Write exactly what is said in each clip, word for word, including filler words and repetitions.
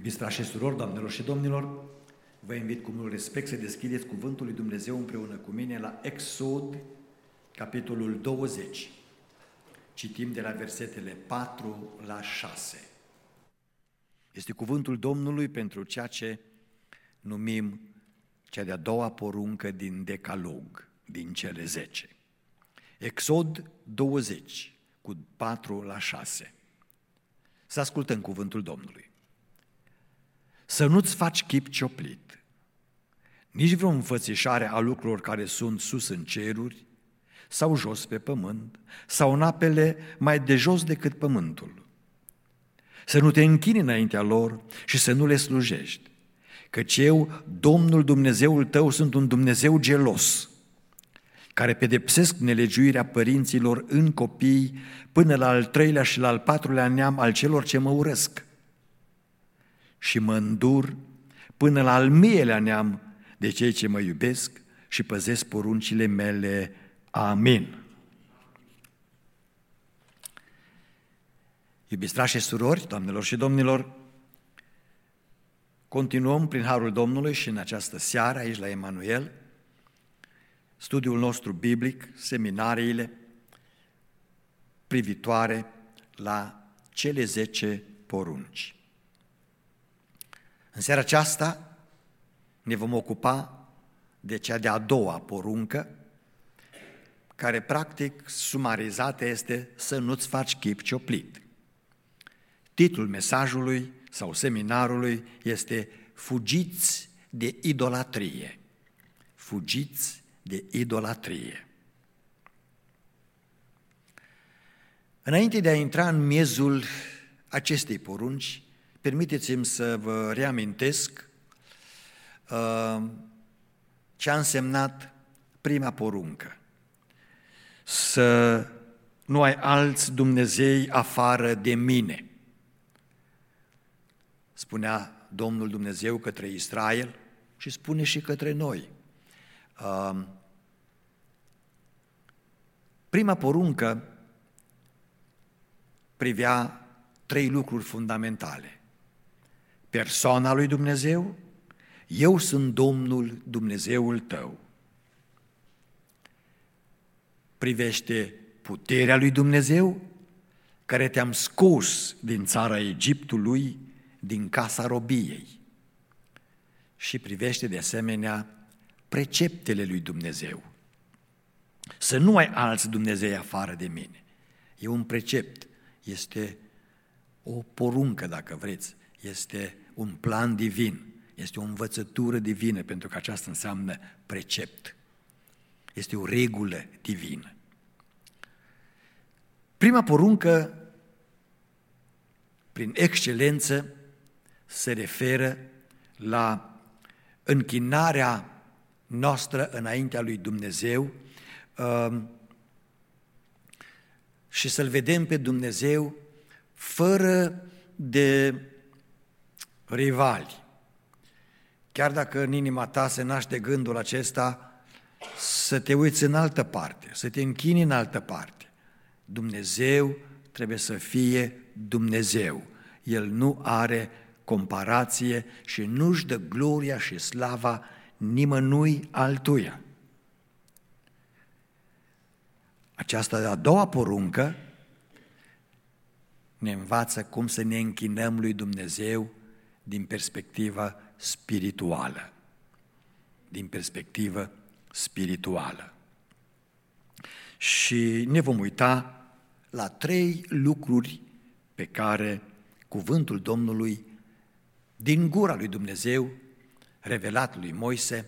Iubiți frați și surori, doamnelor și domnilor, vă invit cu mult respect să deschideți Cuvântul lui Dumnezeu împreună cu mine la Exod, capitolul douăzeci. Citim de la versetele patru la șase. Este cuvântul Domnului pentru ceea ce numim cea de-a doua poruncă din Decalog, din cele zece. Exod douăzeci, cu patru la șase. Să ascultăm cuvântul Domnului. Să nu-ți faci chip cioplit, nici vreo înfățișare a lucrurilor care sunt sus în ceruri, sau jos pe pământ, sau în apele mai de jos decât pământul. Să nu te închini înaintea lor și să nu le slujești, căci eu, Domnul Dumnezeul tău, sunt un Dumnezeu gelos, care pedepsesc nelegiuirea părinților în copii până la al treilea și la al patrulea neam al celor ce mă urăsc. Și mă îndur până la al miilea neam de cei ce mă iubesc și păzesc poruncile mele. Amin. Iubiți frați și surori, doamnelor și domnilor, continuăm prin harul Domnului și în această seară aici la Emanuel studiul nostru biblic, seminariile privitoare la cele zece porunci. În seara aceasta ne vom ocupa de cea de-a doua poruncă, care practic sumarizată este să nu-ți faci chip cioplit. Titlul mesajului sau seminarului este Fugiți de idolatrie. Fugiți de idolatrie. Înainte de a intra în miezul acestei porunci, permiteți-mi să vă reamintesc uh, ce a însemnat prima poruncă. Să nu ai alți Dumnezei afară de mine. Spunea Domnul Dumnezeu către Israel și spune și către noi. Uh, prima poruncă privea trei lucruri fundamentale. Persoana lui Dumnezeu, eu sunt Domnul Dumnezeul tău. Privește puterea lui Dumnezeu, care te-am scos din țara Egiptului, din casa robiei. Și privește de asemenea preceptele lui Dumnezeu. Să nu ai alți Dumnezei afară de mine. E un precept, este o poruncă, dacă vreți, este un plan divin, este o învățătură divină, pentru că aceasta înseamnă precept. Este o regulă divină. Prima poruncă, prin excelență, se referă la închinarea noastră înaintea lui Dumnezeu și să-L vedem pe Dumnezeu fără de rivali. Chiar dacă în inima ta se naște gândul acesta să te uiți în altă parte, să te închini în altă parte. Dumnezeu trebuie să fie Dumnezeu. El nu are comparație și nu-și dă gloria și slava nimănui altuia. Aceasta de a doua poruncă ne învață cum să ne închinăm lui Dumnezeu din perspectivă spirituală. Din perspectivă spirituală. Și ne vom uita la trei lucruri pe care cuvântul Domnului din gura lui Dumnezeu, revelat lui Moise,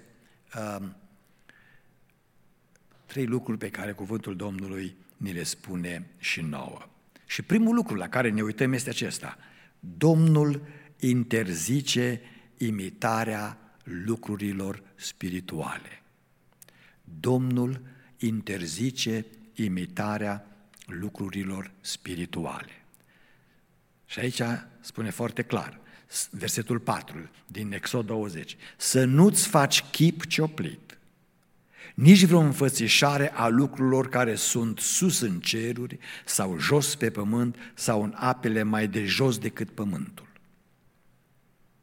trei lucruri pe care cuvântul Domnului ni le spune și nouă. Și primul lucru la care ne uităm este acesta: Domnul interzice imitarea lucrurilor spirituale. Domnul interzice imitarea lucrurilor spirituale. Și aici spune foarte clar, versetul patru din Exod douăzeci, să nu-ți faci chip cioplit, nici vreo înfățișare a lucrurilor care sunt sus în ceruri sau jos pe pământ sau în apele mai de jos decât pământul.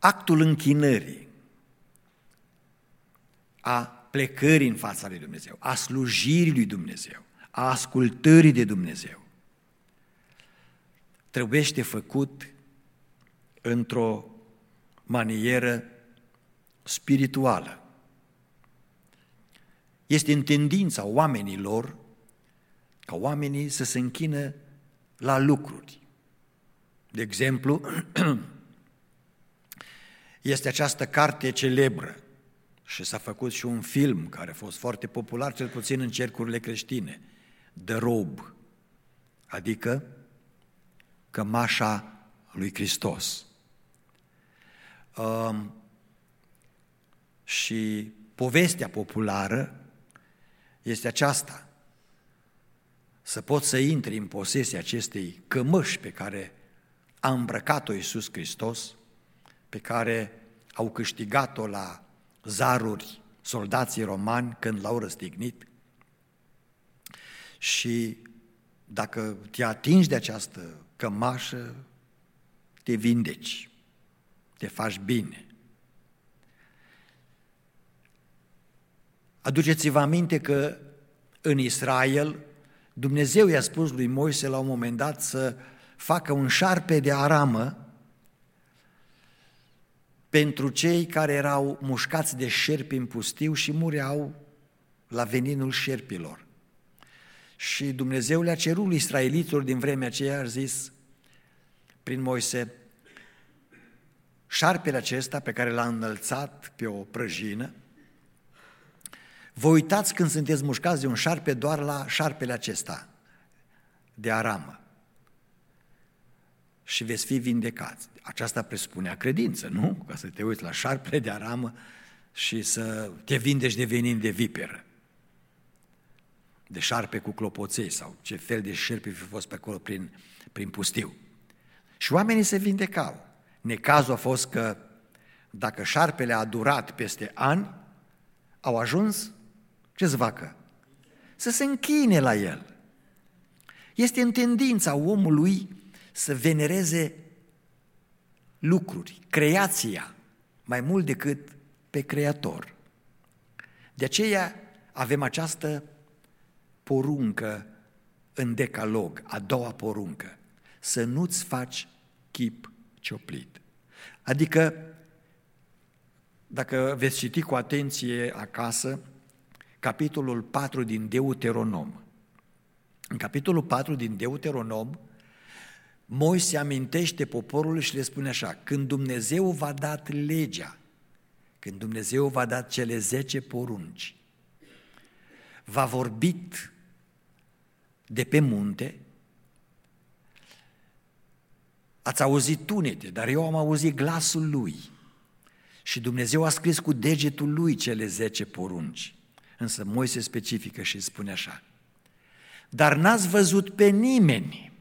actul închinării, a plecării în fața lui Dumnezeu, a slujirii lui Dumnezeu, a ascultării de Dumnezeu, trebuiește făcut într-o manieră spirituală. Este în tendința oamenilor ca oamenii să se închină la lucruri. De exemplu, este această carte celebră și s-a făcut și un film care a fost foarte popular, cel puțin în cercurile creștine, The Robe, adică cămașa lui Hristos. Um, și povestea populară este aceasta: să poți să intri în posesia acestei cămăși pe care a îmbrăcat-o Iisus Hristos, pe care au câștigat-o la zaruri soldații romani când l-au răstignit, și dacă te atingi de această cămașă, te vindeci, te faci bine. Aduceți-vă aminte că în Israel Dumnezeu i-a spus lui Moise la un moment dat să facă un șarpe de aramă pentru cei care erau mușcați de șerpi în pustiu și mureau la veninul șerpilor. Și Dumnezeu le-a cerut lui israeliților din vremea aceea, a zis prin Moise: șarpele acesta pe care l-a înălțat pe o prăjină, vă uitați când sunteți mușcați de un șarpe doar la șarpele acesta de aramă și veți fi vindecați. Aceasta presupunea credință, nu? Ca să te uiți la șarpele de aramă și să te vindeci de venin de viperă, de șarpe cu clopoței sau ce fel de șerpi fi fost pe acolo prin, prin pustiu. Și oamenii se vindecau. Necazul a fost că dacă șarpele a durat peste ani, au ajuns, ce să facă? Să se închine la el. Este în tendința omului să venereze lucruri, creația, mai mult decât pe Creator. De aceea avem această poruncă în Decalog, a doua poruncă: să nu-ți faci chip cioplit. Adică, dacă veți citi cu atenție acasă, capitolul patru din Deuteronom. În capitolul patru din Deuteronom, Moise amintește poporului și le spune așa: când Dumnezeu v-a dat legea, când Dumnezeu v-a dat cele zece porunci, v-a vorbit de pe munte, ați auzit tunete, dar eu am auzit glasul lui și Dumnezeu a scris cu degetul lui cele zece porunci. Însă Moise specifică și spune așa: dar n-ați văzut pe nimeni,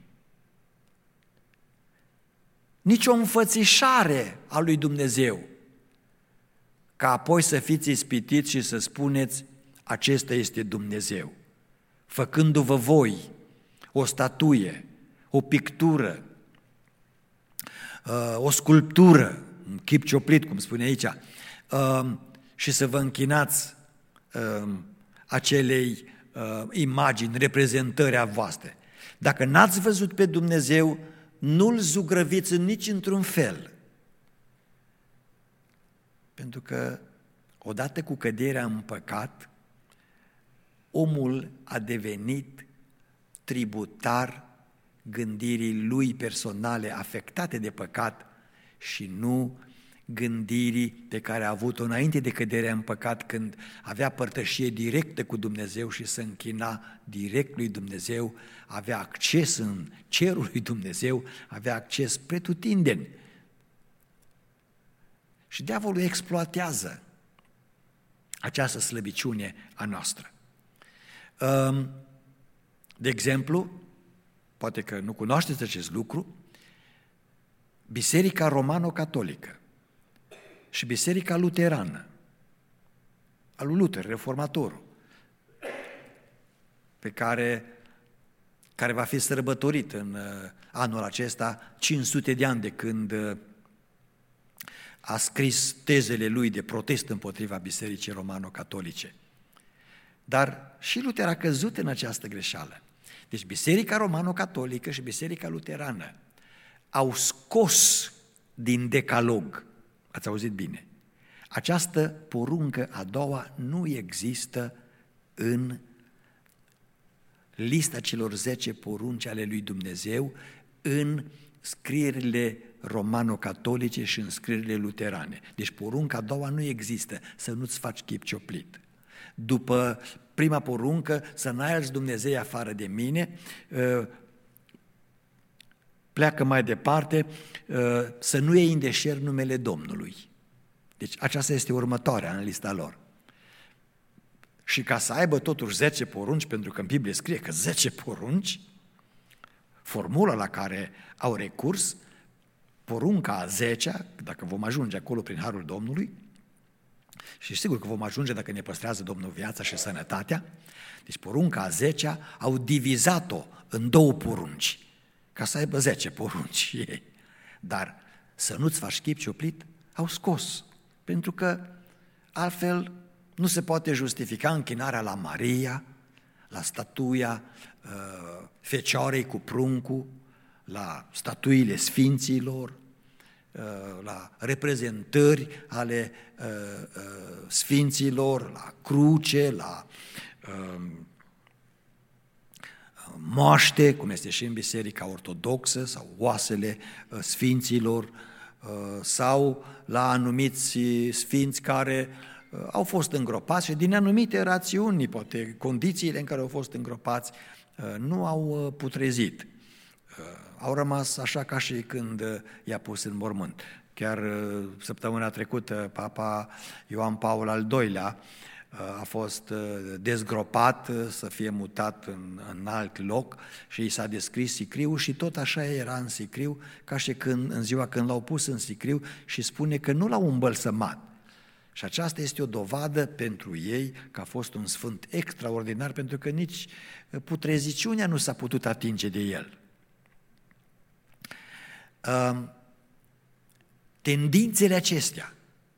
nici o înfățișare a lui Dumnezeu, ca apoi să fiți ispitiți și să spuneți: acesta este Dumnezeu, făcându-vă voi o statuie, o pictură, o sculptură, un chip cioplit, cum spune aici, și să vă închinați acelei imagini, reprezentări a voastre. Dacă n-ați văzut pe Dumnezeu, nu-L zugrăviți nici într-un fel. Pentru că odată cu căderea în păcat, omul a devenit tributar gândirii lui personale afectate de păcat și nu gândirii pe care a avut-o înainte de căderea în păcat, când avea părtășie directă cu Dumnezeu și se închina direct lui Dumnezeu, avea acces în cerul lui Dumnezeu, avea acces pretutindeni. Și diavolul exploatează această slăbiciune a noastră. De exemplu, poate că nu cunoașteți acest lucru, Biserica Romano-Catolică și Biserica Luterană, al lui Luther, reformatorul, pe care, care va fi sărbătorit în anul acesta, cinci sute de ani de când a scris tezele lui de protest împotriva Bisericii Romano-Catolice. Dar și Luter a căzut în această greșeală. Deci Biserica Romano-Catolică și Biserica Luterană au scos din decalog, ați auzit bine, această poruncă a doua nu există în lista celor zece porunci ale lui Dumnezeu, în scrierile romano-catolice și în scrierile luterane. Deci porunca a doua nu există, să nu-ți faci chip cioplit. După prima poruncă, să n-ai alți Dumnezei afară de mine, pleacă mai departe, să nu iei în deșert numele Domnului. Deci aceasta este următoarea în lista lor. Și ca să aibă totuși zece porunci, pentru că în Biblie scrie că zece porunci, formula la care au recurs, porunca a zecea, dacă vom ajunge acolo prin harul Domnului, și sigur că vom ajunge dacă ne păstrează Domnul viața și sănătatea, deci porunca a zecea au divizat-o în două porunci, ca să aibă zece porunci ei. Dar să nu-ți faci chip cioplit, au scos, pentru că altfel nu se poate justifica închinarea la Maria, la statuia uh, Fecioarei cu pruncul, la statuile sfinților, uh, la reprezentări ale uh, uh, sfinților, la cruce, la uh, moaște, cum este și în Biserica Ortodoxă, sau oasele uh, sfinților, uh, sau la anumiți sfinți care au fost îngropați și din anumite rațiuni, poate condițiile în care au fost îngropați nu au putrezit. Au rămas așa ca și când i-a pus în mormânt. Chiar săptămâna trecută, Papa Ioan Paul al doilea a fost dezgropat să fie mutat în, în alt loc și i s-a descris sicriul și tot așa era în sicriu, ca și când, în ziua când l-au pus în sicriu și spune că nu l-au îmbălsămat. Și aceasta este o dovadă pentru ei că a fost un sfânt extraordinar, pentru că nici putreziciunea nu s-a putut atinge de el. Tendințele acestea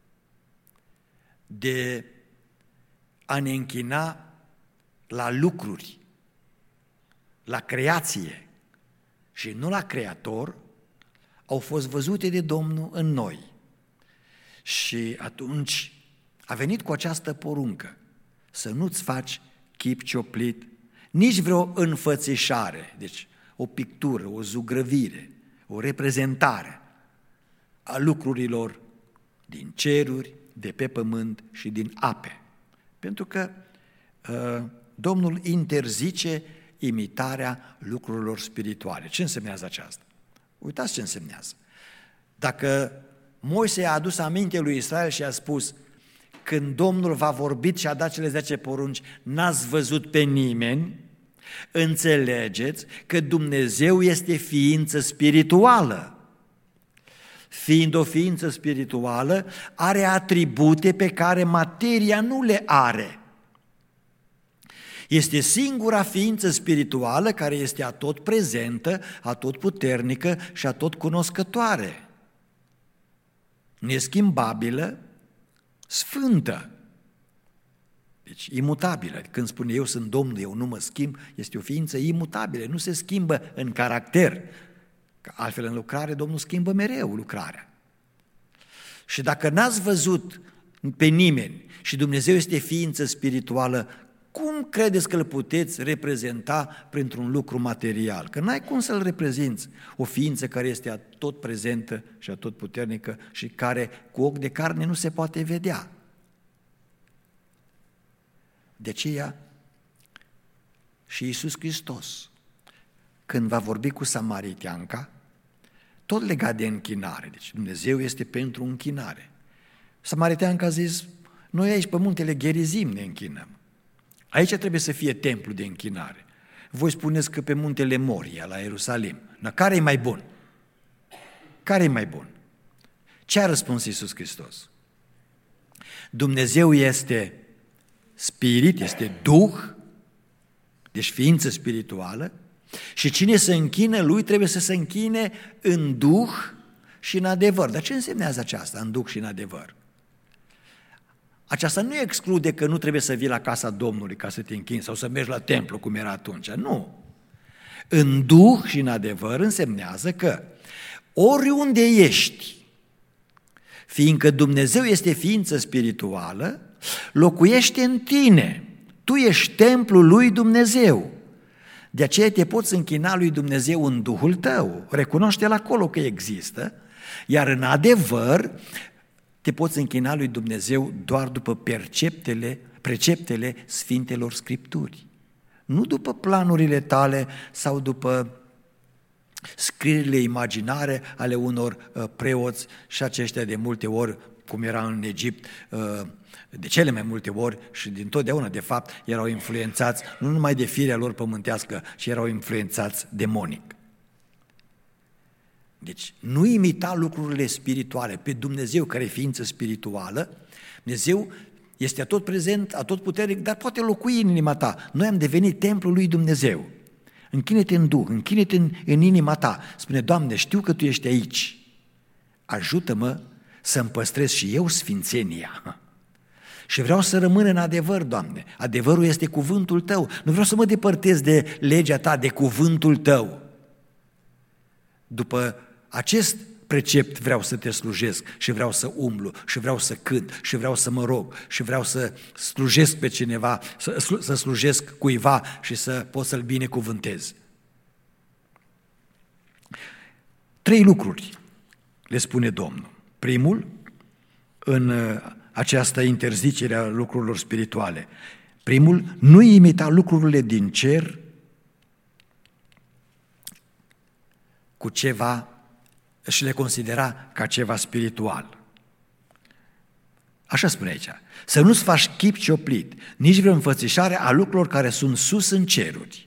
de a ne închina la lucruri, la creație și nu la Creator, au fost văzute de Domnul în noi. Și atunci a venit cu această poruncă, să nu-ți faci chip cioplit, nici vreo înfățișare, deci o pictură, o zugrăvire, o reprezentare a lucrurilor din ceruri, de pe pământ și din ape. Pentru că uh, Domnul interzice imitarea lucrurilor spirituale. Ce însemnează aceasta? Uitați ce însemnează. Dacă Moise a adus aminte lui Israel și a spus, când Domnul v-a vorbit și a dat cele zece porunci, n-ați văzut pe nimeni, înțelegeți că Dumnezeu este ființă spirituală. Fiind o ființă spirituală, are atribute pe care materia nu le are. Este singura ființă spirituală care este atot prezentă, atot puternică și atot cunoscătoare. Neschimbabilă, sfântă, deci imutabilă. Când spune eu sunt Domnul, eu nu mă schimb, este o ființă imutabilă, nu se schimbă în caracter. Altfel în lucrare Domnul schimbă mereu lucrarea. Și dacă n-ați văzut pe nimeni și Dumnezeu este ființă spirituală, cum credeți că îl puteți reprezenta printr-un lucru material? Că n-ai cum să-l reprezinți, o ființă care este atot prezentă și atot puternică și care cu ochi de carne nu se poate vedea. De aceea și Iisus Hristos, când va vorbi cu samariteanca, tot legat de închinare, deci Dumnezeu este pentru închinare. Samariteanca a zis, noi aici pe muntele Gerizim ne închinăm. Aici trebuie să fie templu de închinare. Voi spuneți că pe muntele Moria, la Ierusalim. Dar care e mai bun? Care e mai bun? Ce a răspuns Iisus Hristos? Dumnezeu este spirit, este Duh, deci ființă spirituală, și cine se închină Lui trebuie să se închine în Duh și în adevăr. Dar ce însemnează aceasta, în duh și în adevăr? Aceasta nu exclude că nu trebuie să vii la casa Domnului ca să te închini sau să mergi la templu cum era atunci, nu. În duh și în adevăr însemnează că oriunde ești, fiindcă Dumnezeu este ființă spirituală, locuiește în tine. Tu ești templul lui Dumnezeu. De aceea te poți închina lui Dumnezeu în Duhul tău. Recunoaște-l acolo că există, iar în adevăr te poți închina lui Dumnezeu doar după perceptele, preceptele Sfintelor Scripturi. Nu după planurile tale sau după scrierile imaginare ale unor uh, preoți și aceștia de multe ori, cum era în Egipt, uh, de cele mai multe ori și dintotdeauna, de fapt, erau influențați nu numai de firea lor pământească, ci erau influențați demonic. Deci, nu imita lucrurile spirituale, pe Dumnezeu care e ființă spirituală. Dumnezeu este atot prezent, atot puternic, dar poate locui în inima ta. Noi am devenit templul lui Dumnezeu. Închine-te în Duh, închine-te în, în inima ta. Spune, Doamne, știu că Tu ești aici. Ajută-mă să-mi păstrez și eu sfințenia. Și vreau să rămân în adevăr, Doamne. Adevărul este cuvântul Tău. Nu vreau să mă depărtez de legea Ta, de cuvântul Tău. După acest precept vreau să Te slujesc și vreau să umblu și vreau să cânt și vreau să mă rog și vreau să slujesc pe cineva, să, să slujesc cuiva și să pot să-l binecuvântez. Trei lucruri le spune Domnul. Primul, în această interzicere a lucrurilor spirituale. Primul, nu imita lucrurile din cer cu ceva și le considera ca ceva spiritual. Așa spune aici. Să nu-ți faci chip cioplit, nici vreo înfățișare a lucrurilor care sunt sus în ceruri.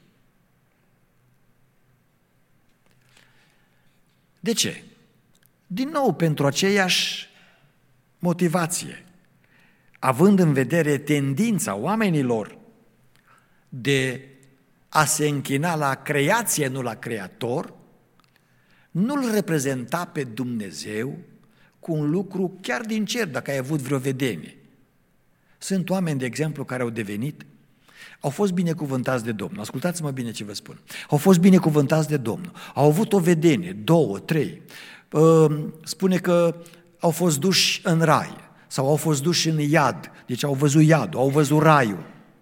De ce? Din nou, pentru aceeași motivație. Având în vedere tendința oamenilor de a se închina la creație, nu la creator, nu-L reprezenta pe Dumnezeu cu un lucru chiar din cer, dacă ai avut vreo vedenie. Sunt oameni, de exemplu, care au devenit, au fost binecuvântați de Domnul. Ascultați-mă bine ce vă spun. Au fost binecuvântați de Domnul. Au avut o vedenie, două, trei. Spune că au fost duși în rai sau au fost duși în iad, deci au văzut iadul, au văzut raiul.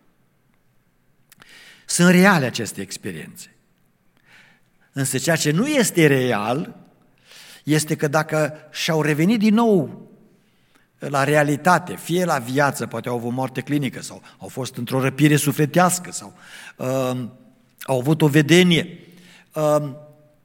Sunt reale aceste experiențe. Însă ceea ce nu este real este că dacă și-au revenit din nou la realitate, fie la viață, poate au avut moarte clinică sau au fost într-o răpire sufletească sau uh, au avut o vedenie, uh,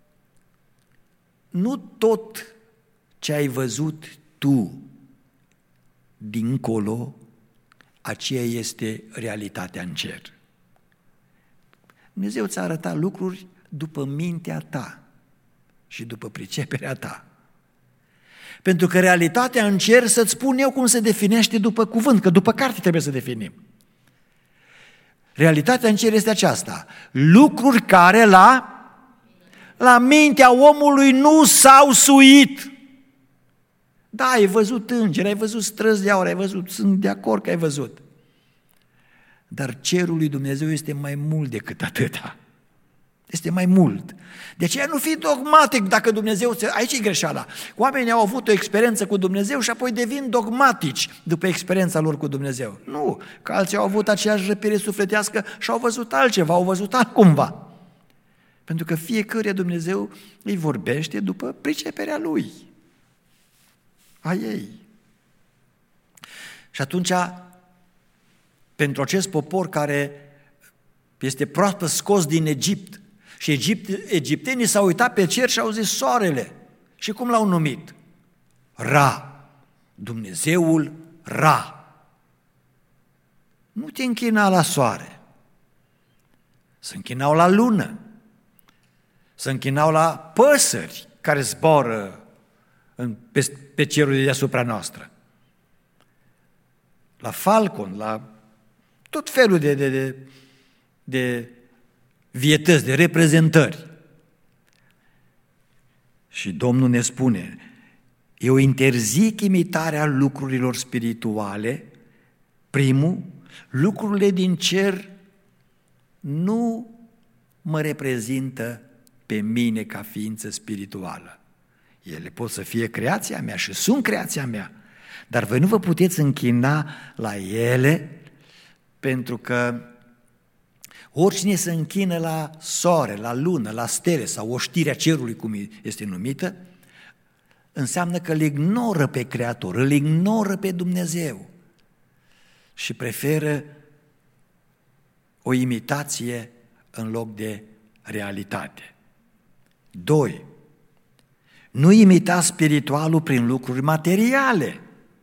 nu tot ce ai văzut tu dincolo, aceea este realitatea în cer. Dumnezeu ți-a arătat lucruri după mintea ta și după priceperea ta. Pentru că realitatea în cer, să-ți spun eu cum se definește după cuvânt, că după carte trebuie să definim. Realitatea în cer este aceasta: lucruri care la, la mintea omului nu s-au suit. Da, ai văzut îngeri, ai văzut străzi de aur, ai văzut, sunt de acord că ai văzut. Dar cerul lui Dumnezeu este mai mult decât atâta. Este mai mult. De aceea nu fi dogmatic dacă Dumnezeu... Aici e greșeala. Oamenii au avut o experiență cu Dumnezeu și apoi devin dogmatici după experiența lor cu Dumnezeu. Nu, că alții au avut aceeași răpire sufletească și au văzut altceva, au văzut altcumva. Pentru că fiecare Dumnezeu îi vorbește după priceperea Lui, a ei. Și atunci, pentru acest popor care este proaspăt scos din Egipt, și Egipt, egiptenii s-au uitat pe cer și au zis soarele. Și cum l-au numit? Ra. Dumnezeul Ra. Nu te închina la soare. Se închinau la lună. Se închinau la păsări care zboară în, pe, pe cerul de deasupra noastră. La falcon, la tot felul de, de, de, de vietăți, de reprezentări. Și Domnul ne spune, Eu interzic imitarea lucrurilor spirituale. Primul, lucrurile din cer nu mă reprezintă pe mine ca ființă spirituală. Ele pot să fie creația mea și sunt creația mea, dar voi nu vă puteți închina la ele, pentru că oricine se închină la soare, la lună, la stele sau oștirea cerului, cum este numită, înseamnă că îl ignoră pe Creator, îl ignoră pe Dumnezeu și preferă o imitație în loc de realitate. Doi, nu imita spiritualul prin lucruri materiale.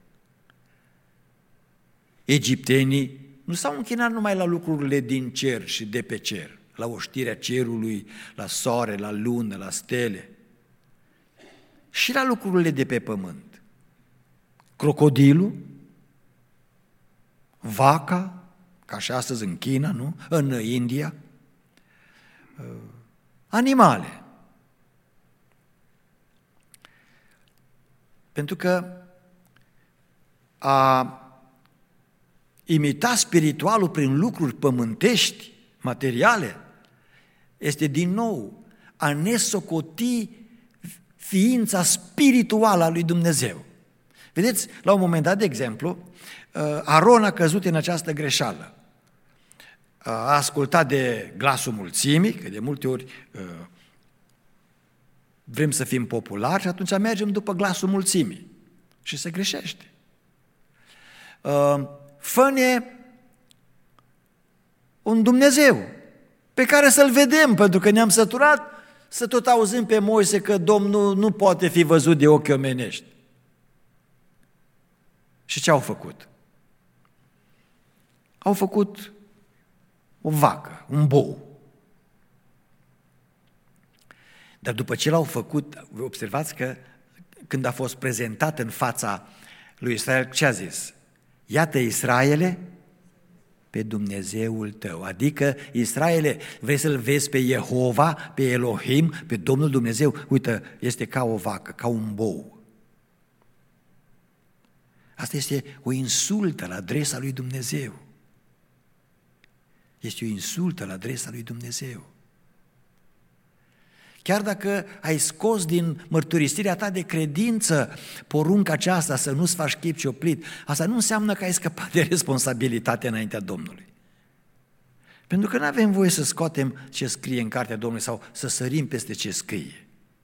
Egiptenii nu s-au închinat numai la lucrurile din cer și de pe cer, la oștirea cerului, la soare, la lună, la stele, și la lucrurile de pe pământ. Crocodilul, vaca, ca și astăzi în China, nu? În India, animale. Pentru că a imita spiritualul prin lucruri pământești, materiale, este din nou a nesocoti ființa spirituală a lui Dumnezeu. Vedeți, la un moment dat, de exemplu, Aron a căzut în această greșeală. A ascultat de glasul mulțimii, că de multe ori vrem să fim populari și atunci mergem după glasul mulțimii și se greșește. Fă-ne un Dumnezeu pe care să-L vedem, pentru că ne-am săturat să tot auzim pe Moise că Domnul nu poate fi văzut de ochi omenești. Și ce au făcut? Au făcut o vacă, un bou. Dar după ce l-au făcut, observați că când a fost prezentat în fața lui Israel, ce a zis? Iată, Israele, pe Dumnezeul tău. Adică, Israele, vrei să-L vezi pe Jehova, pe Elohim, pe Domnul Dumnezeu? Uite, este ca o vacă, ca un bou. Asta este o insultă la adresa lui Dumnezeu. Este o insultă la adresa lui Dumnezeu. Chiar dacă ai scos din mărturisirea ta de credință porunca aceasta să nu-ți faci chip cioplit, asta nu înseamnă că ai scăpat de responsabilitate înaintea Domnului. Pentru că nu avem voie să scoatem ce scrie în cartea Domnului sau să sărim peste ce scrie.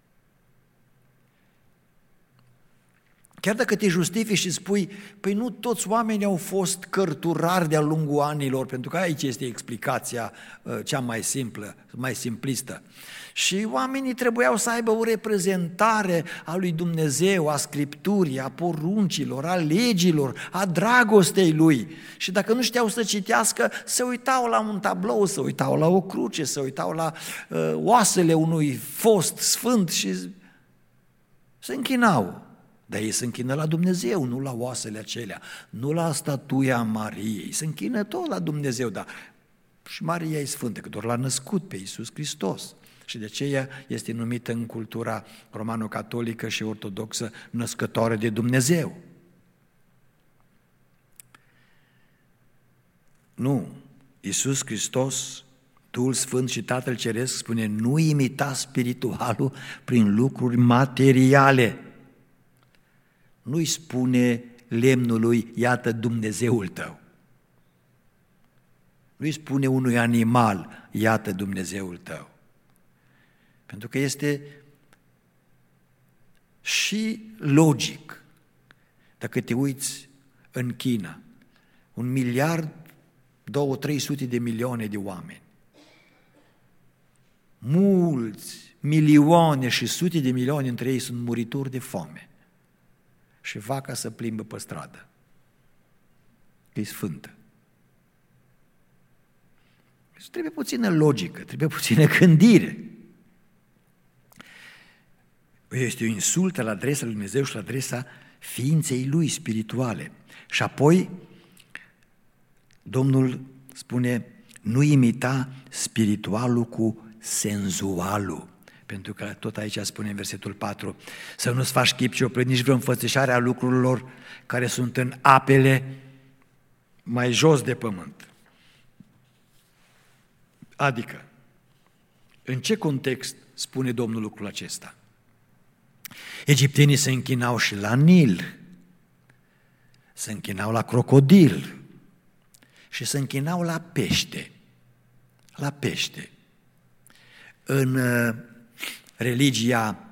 Chiar dacă te justifici și spui, păi nu toți oamenii au fost cărturari de-a lungul anilor, pentru că aici este explicația cea mai simplă, mai simplistă. Și oamenii trebuiau să aibă o reprezentare a lui Dumnezeu, a Scripturii, a poruncilor, a legilor, a dragostei Lui. Și dacă nu știau să citească, se uitau la un tablou, se uitau la o cruce, se uitau la uh, oasele unui fost sfânt și se închinau. Dar ei se închină la Dumnezeu, nu la oasele acelea, nu la statuia Mariei. Se închină tot la Dumnezeu, dar și Maria e sfântă, că doar l-a născut pe Iisus Hristos. Și de aceea este numită în cultura romano-catolică și ortodoxă născătoare de Dumnezeu. Nu, Iisus Hristos, Duhul Sfânt și Tatăl Ceresc spune, nu imita spiritualul prin lucruri materiale. Nu-i spune lemnului, iată Dumnezeul tău. Nu-i spune unui animal, iată Dumnezeul tău. Pentru că este și logic. Dacă te uiți în China, un miliard, două, trei sute de milioane de oameni, mulți, milioane și sute de milioane între ei sunt muritori de foame. Și vaca să plimbă pe stradă, că e sfântă. Deci trebuie puțină logică, trebuie puțină gândire. Este o insultă la adresa lui Dumnezeu și la adresa ființei Lui spirituale. Și apoi Domnul spune, nu imita spiritualul cu senzualul. Pentru că tot aici spune în versetul patru, să nu-ți faci chip cioplit, nici vreo înfățișare a lucrurilor care sunt în apele mai jos de pământ. Adică, în ce context spune Domnul lucrul acesta? Egiptenii se închinau și la Nil, se închinau la crocodil și se închinau la pește. La pește. În uh, religia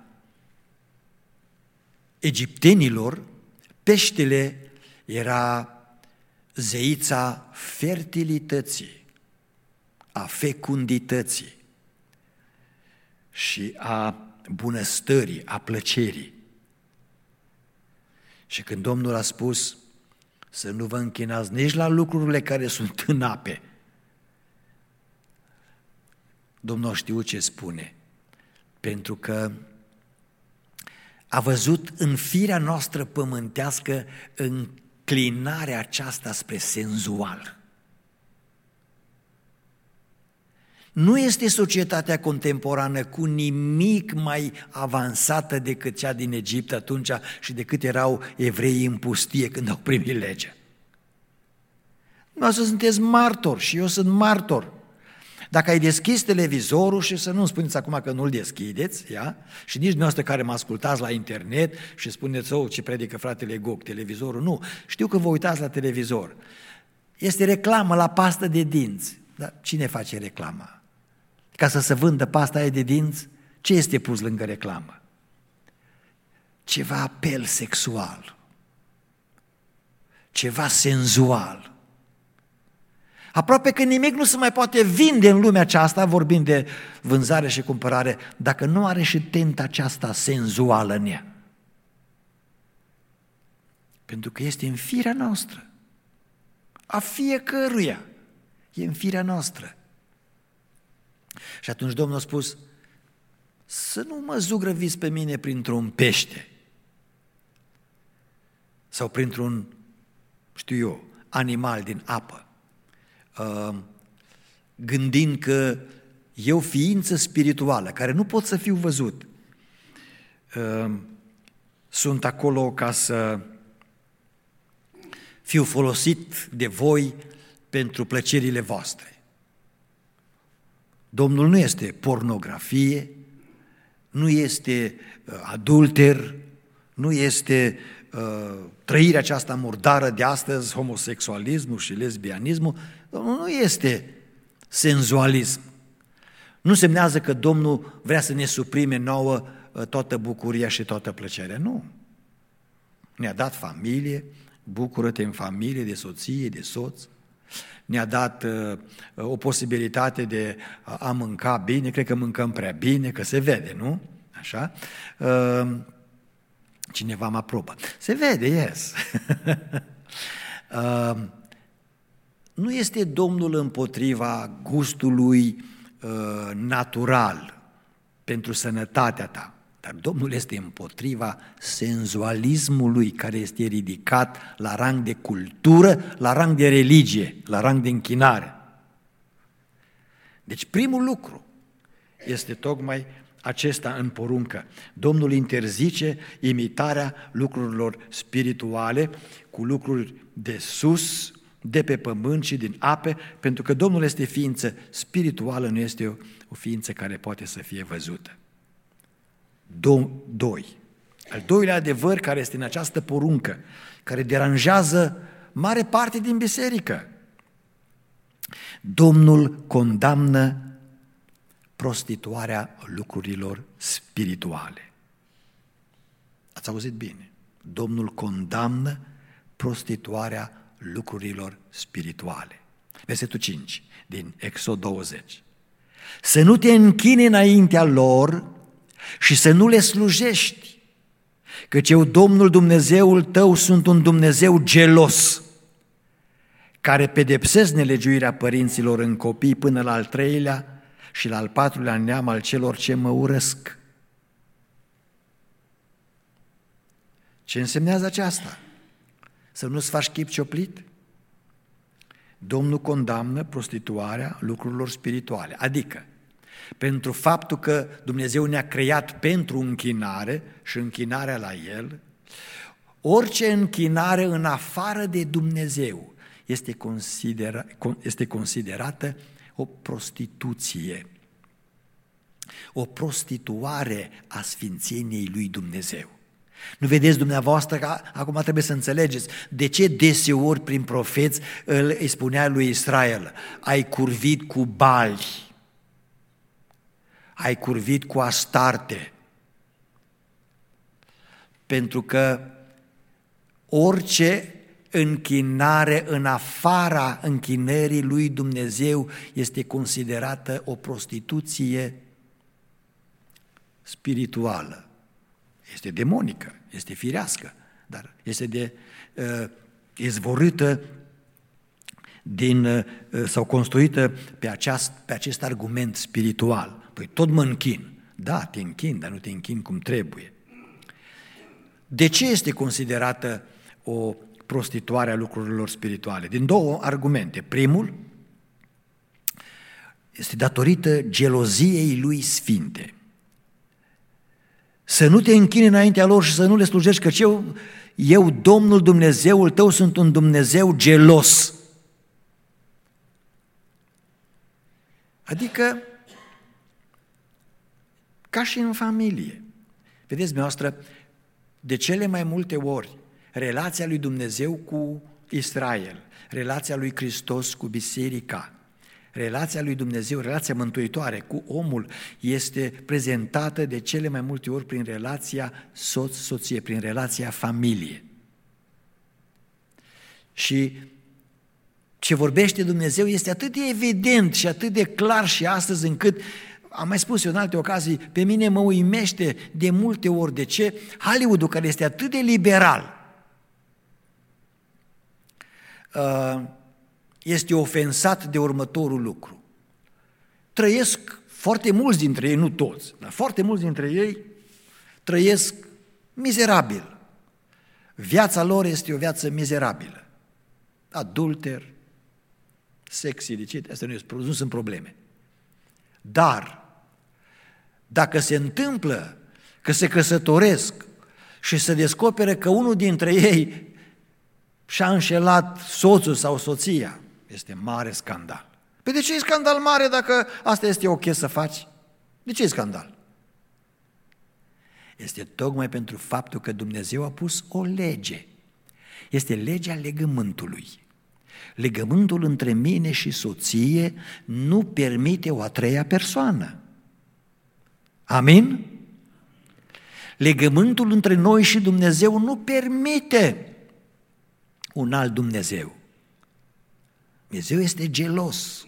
egiptenilor, peștele era zeița fertilității, a fecundității și a bunăstării, a plăcerii. Și când Domnul a spus să nu vă închinați nici la lucrurile care sunt în ape, Domnul a știut ce spune, pentru că a văzut în firea noastră pământească înclinarea aceasta spre senzual. Nu este societatea contemporană cu nimic mai avansată decât cea din Egipt atunci și decât erau evreii în pustie când au primit legea. Noastră sunteți martori și eu sunt martor. Dacă ai deschis televizorul, și să nu spuneți acum că nu-l deschideți, ia? Și nici dumneavoastră care mă ascultați la internet și spuneți, oh, ce predică fratele Goc, televizorul, nu. Știu că vă uitați la televizor. Este reclamă la pastă de dinți. Dar cine face reclama? Ca să se vândă pasta aia de dinți, ce este pus lângă reclamă? Ceva apel sexual, ceva senzual. Aproape că nimic nu se mai poate vinde în lumea aceasta, vorbind de vânzare și cumpărare, dacă nu are și tenta aceasta senzuală în ea. Pentru că este în firea noastră, a fiecăruia, e în firea noastră. Și atunci Domnul a spus, să nu mă zugrăviți pe mine printr-un pește sau printr-un, știu eu, animal din apă, gândind că eu, ființă spirituală, care nu pot să fiu văzut, sunt acolo ca să fiu folosit de voi pentru plăcerile voastre. Domnul nu este pornografie, nu este adulter, nu este uh, trăirea aceasta murdară de astăzi, homosexualismul și lesbianismul. Domnul nu este senzualism. Nu semnează că Domnul vrea să ne suprime nouă uh, toată bucuria și toată plăcerea. Nu. Ne-a dat familie, bucură-te în familie, de soție, de soț. Ne-a dat uh, o posibilitate de a mânca bine, cred că mâncăm prea bine, că se vede, nu? Așa? Uh, cineva mă aprobă. Se vede, yes. uh, nu este Domnul împotriva gustului uh, natural pentru sănătatea ta, dar Domnul este împotriva senzualismului care este ridicat la rang de cultură, la rang de religie, la rang de închinare. Deci primul lucru este tocmai acesta în poruncă. Domnul interzice imitarea lucrurilor spirituale cu lucruri de sus, de pe pământ și din ape, pentru că Domnul este ființă spirituală, nu este o, o ființă care poate să fie văzută. Doi. Al doilea adevăr care este în această poruncă, care deranjează mare parte din biserică. Domnul condamnă prostituarea lucrurilor spirituale. Ați auzit bine? Domnul condamnă prostituarea lucrurilor spirituale. Versetul cinci din Exod douăzeci. Să nu te închini înaintea lor și să nu le slujești, căci eu, Domnul Dumnezeul tău, sunt un Dumnezeu gelos, care pedepsesc nelegiuirea părinților în copii până la al treilea și la al patrulea neam al celor ce mă urăsc. Ce însemnează aceasta? Să nu-ți faci chip cioplit? Domnul condamnă prostituarea lucrurilor spirituale, adică pentru faptul că Dumnezeu ne-a creat pentru închinare și închinarea la El, orice închinare în afară de Dumnezeu este, considera, este considerată o prostituție, o prostituare a sfințeniei lui Dumnezeu. Nu vedeți dumneavoastră că acum trebuie să înțelegeți de ce deseori prin profeți îi spunea lui Israel: ai curvit cu Bali, ai curvit cu Astarte, pentru că orice închinare în afara închinării lui Dumnezeu este considerată o prostituție spirituală. Este demonică, este firească, dar este de uh, izvorâtă din, uh, sau construită pe, aceast, pe acest argument spiritual. Păi tot mă închin. Da, te închin, dar nu te închin cum trebuie. De ce este considerată o prostituare a lucrurilor spirituale? Din două argumente. Primul este datorită geloziei lui sfinte. Să nu te închini înaintea lor și să nu le slujești, căci eu, eu, Domnul Dumnezeul tău, sunt un Dumnezeu gelos. Adică, ca și în familie. Vedeți, dumneavoastră, de cele mai multe ori, relația lui Dumnezeu cu Israel, relația lui Hristos cu biserica, relația lui Dumnezeu, relația mântuitoare cu omul este prezentată de cele mai multe ori prin relația soț-soție, prin relația familie. Și ce vorbește Dumnezeu este atât de evident și atât de clar și astăzi încât, am mai spus eu în alte ocazii, pe mine mă uimește de multe ori de ce Hollywood-ul, care este atât de liberal, este ofensat de următorul lucru. Trăiesc foarte mulți dintre ei, nu toți, dar foarte mulți dintre ei trăiesc mizerabil. Viața lor este o viață mizerabilă. Adulter, sex ilicit, astea nu, nu sunt probleme. Dar, dacă se întâmplă că se căsătoresc și se descoperă că unul dintre ei și-a înșelat soțul sau soția, este mare scandal. Păi de ce e scandal mare dacă asta este ok să faci? De ce e scandal? Este tocmai pentru faptul că Dumnezeu a pus o lege. Este legea legământului. Legământul între mine și soție nu permite o a treia persoană. Amin? Legământul între noi și Dumnezeu nu permite un alt Dumnezeu. Dumnezeu este gelos.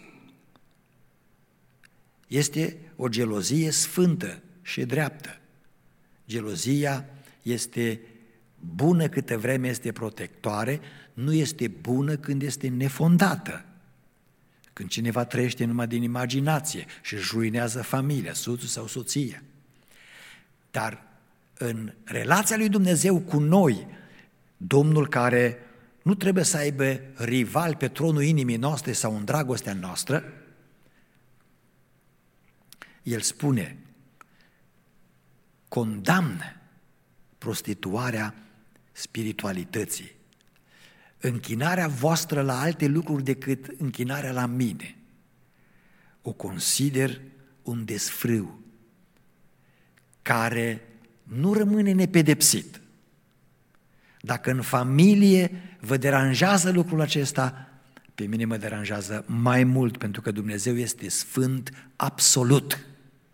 Este o gelozie sfântă și dreaptă. Gelozia este bună câtă vreme este protectoare, nu este bună când este nefondată. Când cineva trăiește numai din imaginație și își ruinează familia, soțul sau soția. Dar în relația lui Dumnezeu cu noi, Domnul care nu trebuie să aibă rival pe tronul inimii noastre sau în dragostea noastră, El spune, condamnă prostituarea spiritualității, închinarea voastră la alte lucruri decât închinarea la mine. O consider un desfrâu care nu rămâne nepedepsit. Dacă în familie vă deranjează lucrul acesta, pe mine mă deranjează mai mult, pentru că Dumnezeu este sfânt absolut.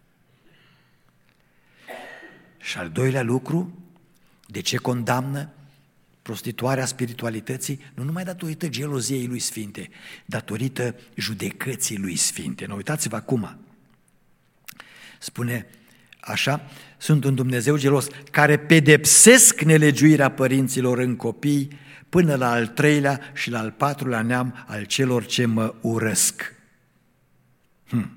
Și al doilea lucru, de ce condamnă prostituarea spiritualității? Nu numai datorită geloziei lui sfinte, datorită judecății lui sfinte. Nu uitați-vă acum, spune așa, sunt un Dumnezeu gelos, care pedepsesc nelegiuirea părinților în copii până la al treilea și la al patrulea neam al celor ce mă urăsc. Hmm.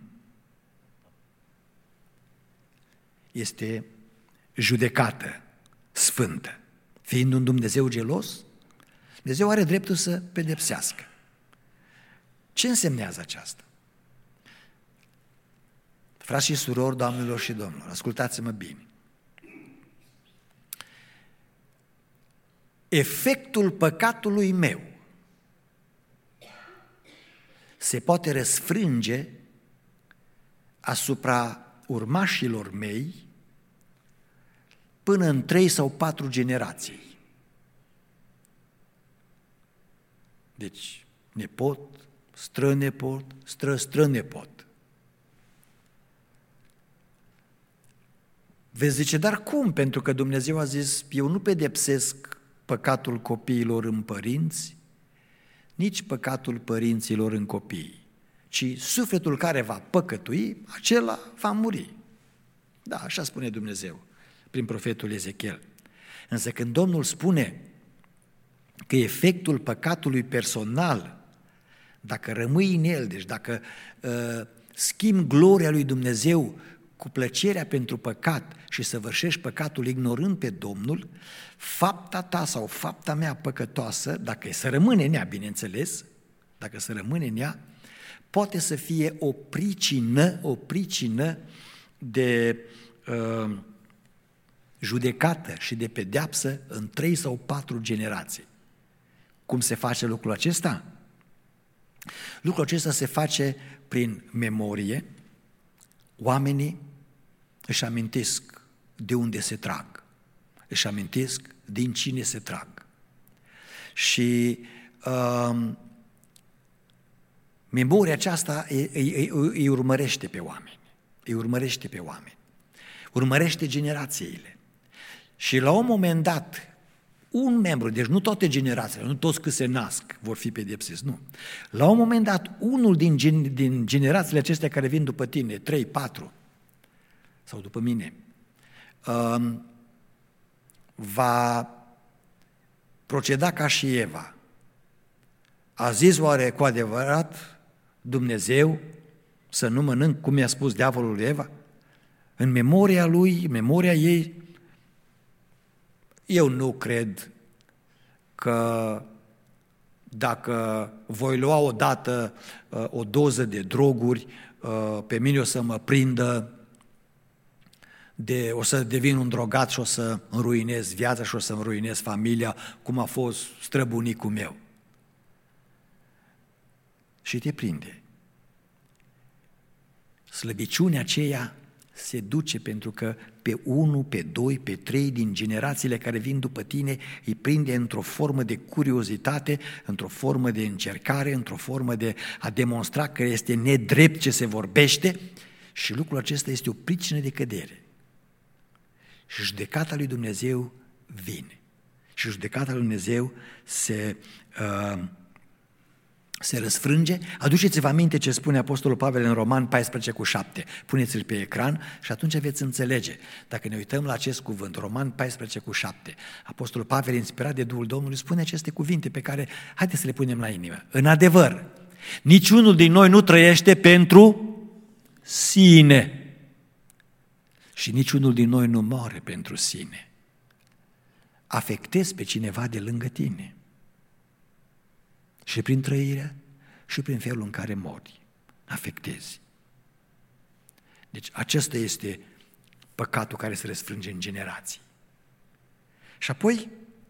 Este judecată sfântă. Fiind un Dumnezeu gelos, Dumnezeu are dreptul să pedepsească. Ce însemnează aceasta? Frați și surori, doamnelor și domnilor, ascultați-mă bine. Efectul păcatului meu se poate răsfrânge asupra urmașilor mei până în trei sau patru generații. Deci, nepot, strănepot, stră-strănepot. Veți zice, dar cum? Pentru că Dumnezeu a zis, eu nu pedepsesc păcatul copiilor în părinți, nici păcatul părinților în copii, ci sufletul care va păcătui, acela va muri. Da, așa spune Dumnezeu prin profetul Ezechiel. Însă când Domnul spune că efectul păcatului personal, dacă rămâi în el, deci dacă uh, schimbi gloria lui Dumnezeu cu plăcerea pentru păcat și săvârșești păcatul ignorând pe Domnul, fapta ta sau fapta mea păcătoasă, dacă e să rămâne în ea, bineînțeles, dacă să rămâne în ea, poate să fie o pricină, o pricină de uh, judecată și de pedeapsă în trei sau patru generații. Cum se face lucrul acesta? Lucrul acesta se face prin memorie. Oamenii își amintesc de unde se trag, își amintesc din cine se trag. Și uh, memoria aceasta îi, îi, îi urmărește pe oameni, îi urmărește pe oameni, urmărește generațiile. Și la un moment dat, un membru, deci nu toate generațiile, nu toți cât se nasc vor fi pedepsiți, nu. La un moment dat, unul din, gen, din generațiile acestea care vin după tine, trei, patru, sau după mine, um, va proceda ca și Eva. A zis oare cu adevărat Dumnezeu să nu mănânc, cum i-a spus diavolul Eva? În memoria lui, în memoria ei, eu nu cred că dacă voi lua odată o doză de droguri, pe mine o să mă prindă, de, o să devin un drogat și o să îmi ruinez viața și o să îmi ruinez familia, cum a fost străbunicul meu. Și te prinde. Slăbiciunea aceea se duce pentru că pe unu, pe doi, pe trei din generațiile care vin după tine îi prinde într-o formă de curiozitate, într-o formă de încercare, într-o formă de a demonstra că este nedrept ce se vorbește și lucrul acesta este o pricină de cădere. Și judecata lui Dumnezeu vine. Și judecata lui Dumnezeu se... Uh, se răsfrânge. Aduceți-vă aminte ce spune Apostolul Pavel în Roman paisprezece cu șapte. Puneți-l pe ecran și atunci veți înțelege. Dacă ne uităm la acest cuvânt, Roman paisprezece cu șapte, Apostolul Pavel, inspirat de Duhul Domnului, spune aceste cuvinte pe care haideți să le punem la inimă. În adevăr, niciunul din noi nu trăiește pentru sine și niciunul din noi nu moare pentru sine. Afectezi pe cineva de lângă tine. Și prin trăirea și prin felul în care mori, afectezi. Deci acesta este păcatul care se răsfrânge în generații. Și apoi,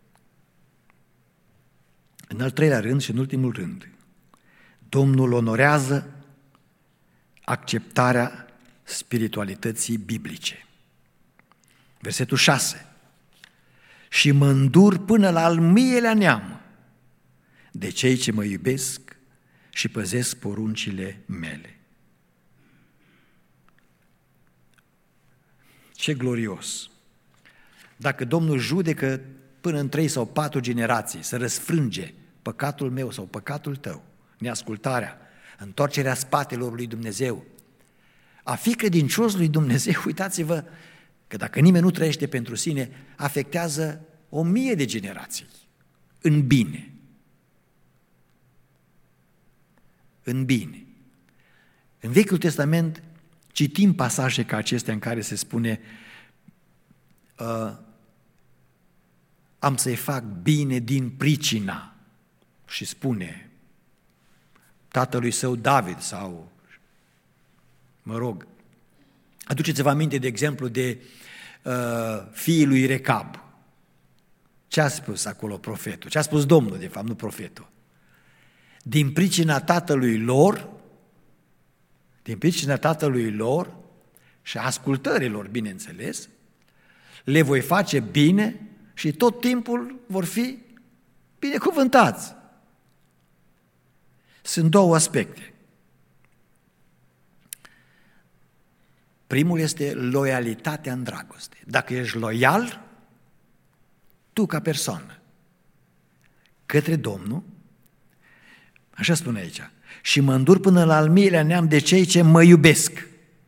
în al treilea rând și în ultimul rând, Domnul onorează acceptarea spiritualității biblice. Versetul șase. Și mă îndur până la al mâielea neam de cei ce mă iubesc și păzesc poruncile mele. Ce glorios! Dacă Domnul judecă până în trei sau patru generații, să răsfrânge păcatul meu sau păcatul tău, neascultarea, întorcerea spatelor lui Dumnezeu, a fi credincios lui Dumnezeu, uitați-vă că dacă nimeni nu trăiește pentru sine, afectează o mie de generații în bine. În bine. În Vechiul Testament citim pasaje ca acestea în care se spune uh, am să-i fac bine din pricina și spune tatălui său David sau, mă rog, Aduceți-vă aminte, de exemplu, de uh, fiii lui Recab. Ce a spus acolo profetul? Ce a spus Domnul, de fapt, nu profetul? Din pricina tatălui lor, din pricina tatălui lor și a ascultărilor, bineînțeles, le voi face bine și tot timpul vor fi binecuvântați. Sunt două aspecte. Primul este loialitatea în dragoste. Dacă ești loial, tu ca persoană, către Domnul, așa spune aici, și mă îndur până la al miilea neam de cei ce mă iubesc.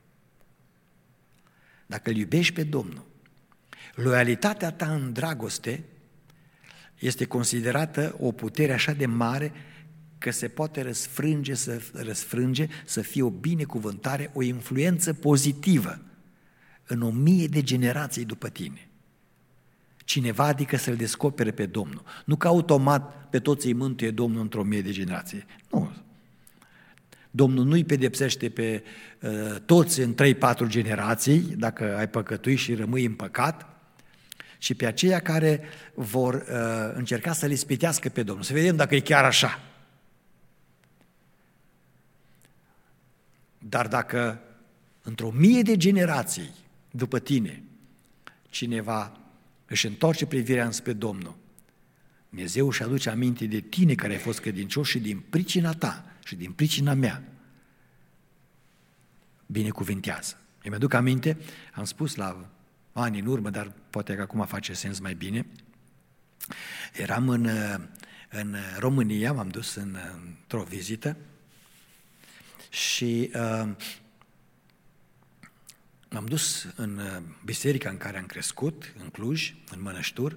Dacă îl iubești pe Domnul, loialitatea ta în dragoste este considerată o putere așa de mare că se poate răsfrânge, să răsfrânge, să fie o binecuvântare, o influență pozitivă în o mie de generații după tine. Cineva adică să-L descopere pe Domnul. Nu că automat pe toți îi mântuie Domnul într-o mie de generații. Nu. Domnul nu îi pedepsește pe uh, toți în trei patru generații, dacă ai păcătuit și rămâi în păcat, ci pe aceia care vor uh, încerca să-L ispitească pe Domnul. Să vedem dacă e chiar așa. Dar dacă într-o mie de generații după tine cineva își întoarce privirea înspre Domnul, Dumnezeu își aduce aminte de tine care ai fost credincios și din pricina ta și din pricina mea binecuvintează. Eu mi-aduc aminte, am spus la ani în urmă, dar poate că acum face sens mai bine, eram în, în România, m-am dus în, într-o vizită și uh, m-am dus în biserica în care am crescut, în Cluj, în Mănăștur,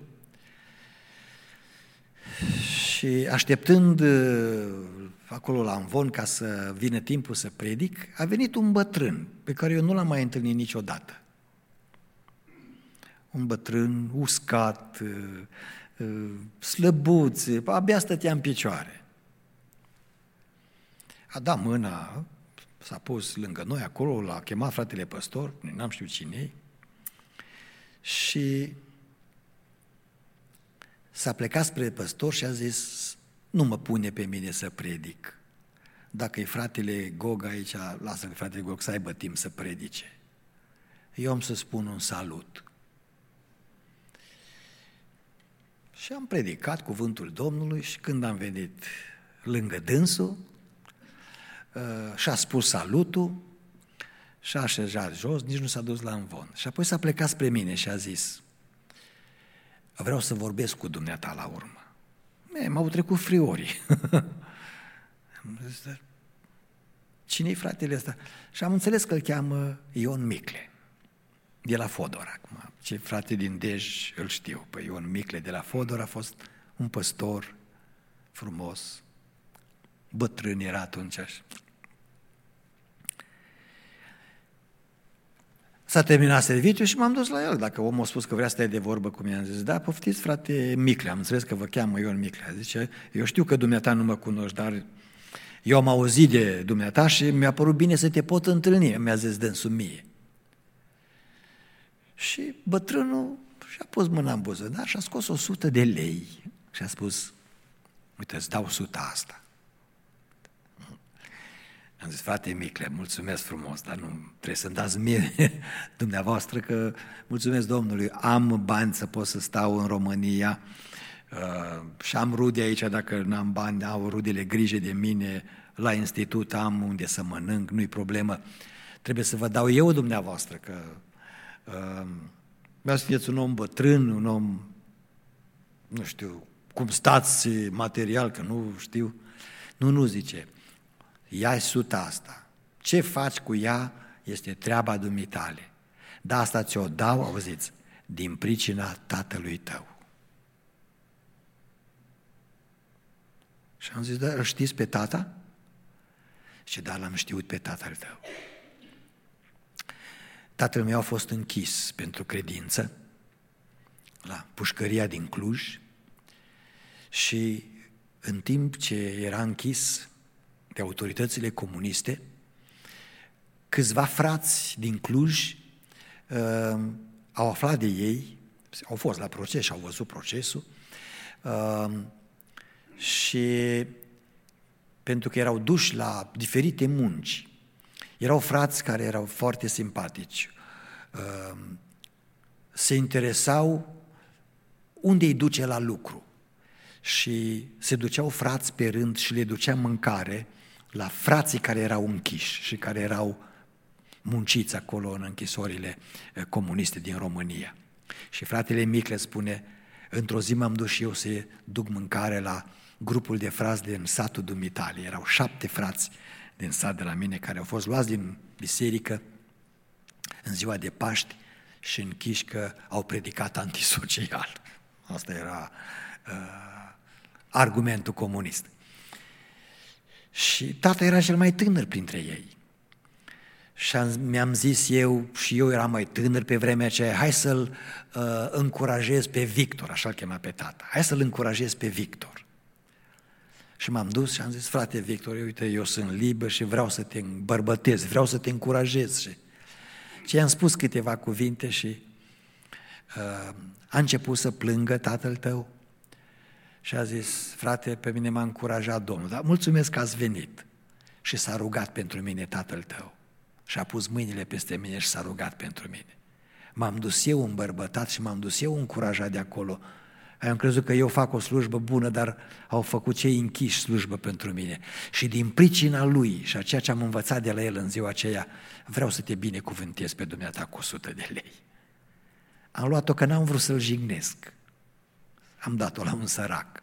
și așteptând acolo la amvon ca să vină timpul să predic, a venit un bătrân pe care eu nu l-am mai întâlnit niciodată. Un bătrân uscat, slăbuț, abia stătea în picioare. A dat mâna, s-a pus lângă noi acolo, l-a chemat fratele păstor, n-am știut cine-i, și s-a plecat spre păstor și a zis, nu mă pune pe mine să predic. Dacă e fratele Gog aici, lasă-l fratele Gog să aibă timp să predice. Eu am să spun un salut. Și am predicat cuvântul Domnului și când am venit lângă dânsul, și-a spus salutul și-a așezat jos, nici nu s-a dus la amvon. Și apoi s-a plecat spre mine și a zis, vreau să vorbesc cu dumneata la urmă. E, m-au trecut friorii. Cine-i fratele ăsta? Și am înțeles că îl cheamă Ion Micle, de la Fodor acum. Ce frate din Dej îl știu. Păi Ion Micle de la Fodor a fost un păstor frumos, bătrân era atunci. S-a terminat serviciul și m-am dus la el. Dacă omul a spus că vrea să stai de vorbă cu mine, am zis, da, poftiți frate Micle, am înțeles că vă cheamă Ion Micle. Zice, eu știu că dumneata nu mă cunoști, dar eu am auzit de dumneata și mi-a părut bine să te pot întâlni, mi-a zis dânsul mie. Și bătrânul și-a pus mâna în buzunar și a scos o sută de lei și a spus, uite, îți dau suta asta. Am zis, frate Micle, mulțumesc frumos, dar nu trebuie să-mi dați mie dumneavoastră că mulțumesc Domnului, am bani să pot să stau în România uh, și am rude aici, dacă n-am bani, au rudele grijă de mine, la institut am unde să mănânc, nu-i problemă, trebuie să vă dau eu dumneavoastră, că uh, vreau să fiți un om bătrân, un om, nu știu, cum stați material, că nu știu, nu, nu zice, ia-i suta asta. Ce faci cu ea este treaba dumitale. Dar asta ți-o dau, auziți, din pricina tatălui tău. Și am zis, dar îl știți pe tata? Și da, l-am știut pe tatăl tău. Tatăl meu a fost închis pentru credință la pușcăria din Cluj și în timp ce era închis de autoritățile comuniste, câțiva frați din Cluj uh, au aflat de ei, au fost la proces și au văzut procesul uh, și pentru că erau duși la diferite munci, erau frați care erau foarte simpatici, uh, se interesau unde îi duce la lucru și se duceau frați pe rând și le ducea mâncare la frații care erau închiși și care erau munciți acolo în închisorile comuniste din România. Și fratele mic le spune, într-o zi m-am dus și eu să duc mâncare la grupul de frați din satul Dumitale. Erau șapte frați din sat de la mine care au fost luați din biserică în ziua de Paști și închiși că au predicat antisocial. Asta era uh, argumentul comunist. Și tata era cel mai tânăr printre ei. Și am, mi-am zis eu, și eu eram mai tânăr pe vremea aceea, hai să-l uh, încurajez pe Victor, așa-l chema pe tata, hai să-l încurajez pe Victor. Și m-am dus și am zis, frate Victor, uite, eu sunt liber și vreau să te îmbărbătez, vreau să te încurajez. Și, și i-am spus câteva cuvinte și uh, a început să plângă tatăl tău și a zis, frate, pe mine m-a încurajat Domnul, dar mulțumesc că ați venit. Și s-a rugat pentru mine tatăl tău. Și a pus mâinile peste mine și s-a rugat pentru mine. M-am dus eu îmbărbătat și m-am dus eu încurajat de acolo. Am crezut că eu fac o slujbă bună, dar au făcut cei închiși slujbă pentru mine. Și din pricina lui și a ceea ce am învățat de la el în ziua aceea, vreau să te binecuvântez pe dumneata cu o sută de lei. Am luat-o că n-am vrut să-l jignesc. Am dat-o la un sărac.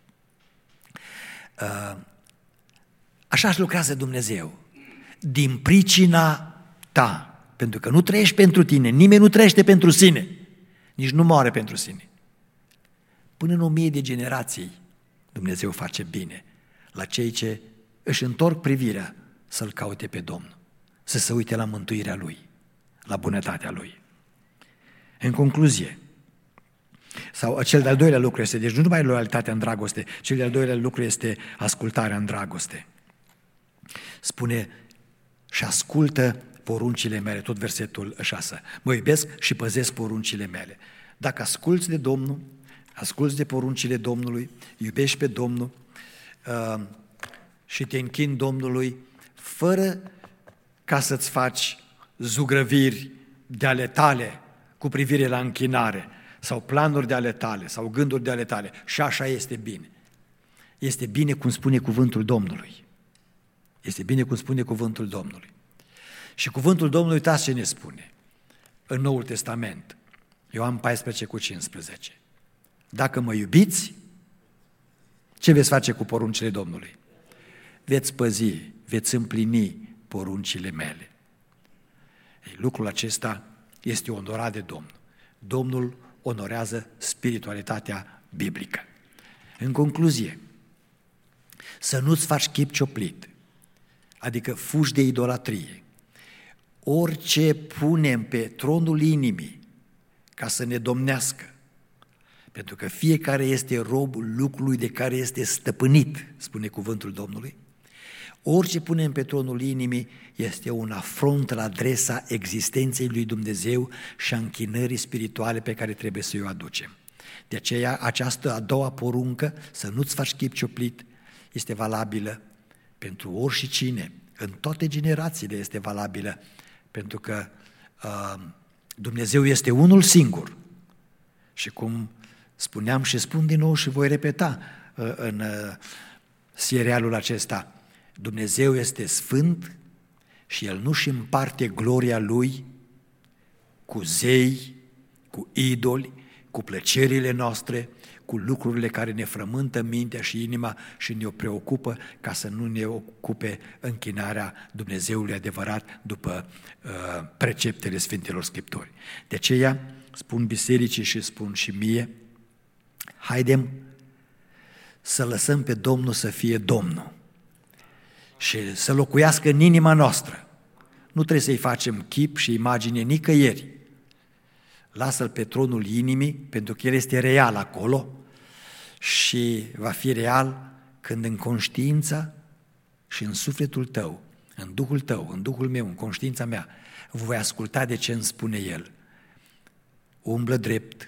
Așa-și lucrează Dumnezeu. Din pricina ta, pentru că nu trăiești pentru tine, nimeni nu trăiește pentru sine, nici nu moare pentru sine. Până în o mie de generații Dumnezeu face bine la cei ce își întorc privirea să-L caute pe Domnul, să se uite la mântuirea Lui, la bunătatea Lui. În concluzie, sau cel de-al doilea lucru este, deci nu numai loialitatea în dragoste, cel de-al doilea lucru este ascultarea în dragoste. Spune, și ascultă poruncile mele, tot versetul șase. Mă iubesc și păzesc poruncile mele. Dacă asculți de Domnul, asculți de poruncile Domnului, iubești pe Domnul uh, și te închini Domnului, fără ca să-ți faci zugrăviri de ale tale cu privire la închinare, sau planuri de ale tale, sau gânduri de ale tale. Și așa este bine. Este bine cum spune cuvântul Domnului. Este bine cum spune cuvântul Domnului. Și cuvântul Domnului, uitați ce ne spune în Noul Testament, Ioan paisprezece cu cincisprezece. Dacă mă iubiți, ce veți face cu poruncile Domnului? Veți păzi, veți împlini poruncile mele. Ei, lucrul acesta este onorat de Domnul. Domnul onorează spiritualitatea biblică. În concluzie, să nu-ți faci chip cioplit, adică fugi de idolatrie. Orice punem pe tronul inimii ca să ne domnească, pentru că fiecare este rob lucrului de care este stăpânit, spune cuvântul Domnului, orice punem pe tronul inimii este un afront la adresa existenței lui Dumnezeu și a închinării spirituale pe care trebuie să o aducem. De aceea, această a doua poruncă, să nu-ți faci chip cioplit, este valabilă pentru oricine, în toate generațiile este valabilă, pentru că uh, Dumnezeu este unul singur. Și cum spuneam și spun din nou și voi repeta uh, în uh, serialul acesta, Dumnezeu este sfânt și El nu-și împarte gloria Lui cu zei, cu idoli, cu plăcerile noastre, cu lucrurile care ne frământă mintea și inima și ne preocupă ca să nu ne ocupe închinarea Dumnezeului adevărat după uh, preceptele Sfintelor Scripturi. De aceea spun bisericii și spun și mie, haidem să lăsăm pe Domnul să fie Domnul și să locuiască în inima noastră. Nu trebuie să-i facem chip și imagine nicăieri. Lasă-L pe tronul inimii, pentru că El este real acolo și va fi real când în conștiința și în sufletul tău în Duhul tău, în Duhul meu, în conștiința mea, voi asculta de ce îmi spune El. Umblă drept,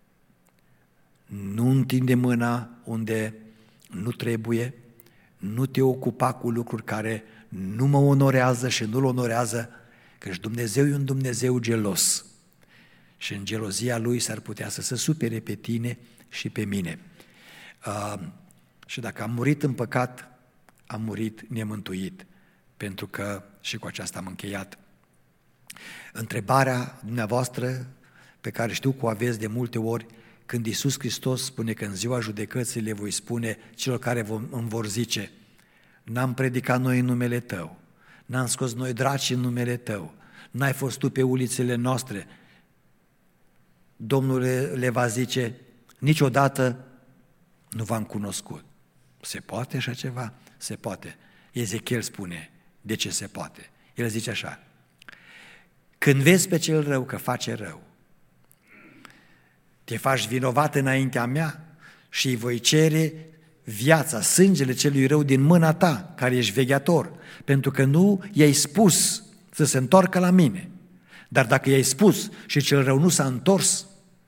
nu întinde mâna unde nu trebuie, nu te ocupa cu lucruri care nu mă onorează și nu-L onorează, căci Dumnezeu e un Dumnezeu gelos și în gelozia Lui s-ar putea să se supere pe tine și pe mine. Uh, și dacă am murit în păcat, am murit nemântuit, pentru că, și cu aceasta am încheiat, întrebarea dumneavoastră pe care știu că o aveți de multe ori, când Iisus Hristos spune că în ziua judecății le voi spune celor care îmi vor zice: n-am predicat noi în numele Tău, n-am scos noi draci în numele Tău, n-ai fost Tu pe ulițele noastre. Domnul le va zice: niciodată nu v-am cunoscut. Se poate așa ceva? Se poate. Ezechiel spune de ce se poate. El zice așa: când vezi pe cel rău că face rău, te faci vinovat înaintea mea și îi voi cere viața, sângele celui rău din mâna ta, care ești vegheator, pentru că nu i-ai spus să se întoarcă la mine. Dar dacă i-ai spus și cel rău nu s-a întors,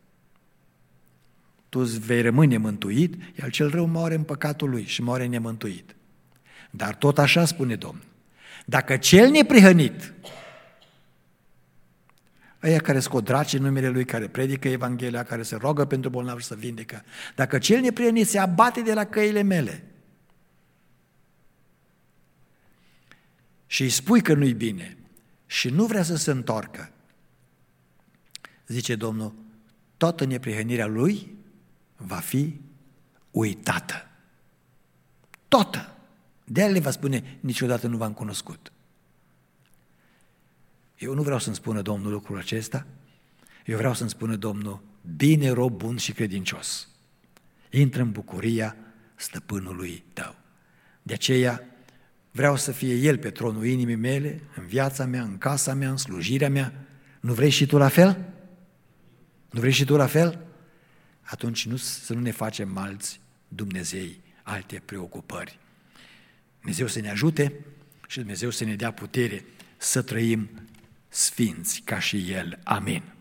tu vei rămâne mântuit, iar cel rău moare în păcatul lui și moare nemântuit. Dar tot așa spune Domnul: dacă cel neprihănit, ăia care scot draci în numele Lui, care predică Evanghelia, care se roagă pentru bolnavi și să vindecă, dacă cel neprihănit se abate de la căile mele și îi spui că nu-i bine și nu vrea să se întoarcă, zice Domnul, toată neprihănirea lui va fi uitată. Toată. De-aia le va spune: niciodată nu v-am cunoscut. Eu nu vreau să-mi spună Domnul lucrul acesta, eu vreau să-mi spună Domnul: bine, rob bun și credincios, intră în bucuria stăpânului tău. De aceea vreau să fie El pe tronul inimii mele, în viața mea, în casa mea, în slujirea mea. Nu vrei și tu la fel? Nu vrei și tu la fel? Atunci nu, să nu ne facem alți Dumnezei, alte preocupări. Dumnezeu să ne ajute și Dumnezeu să ne dea putere să trăim sfinți ca și El. Amin.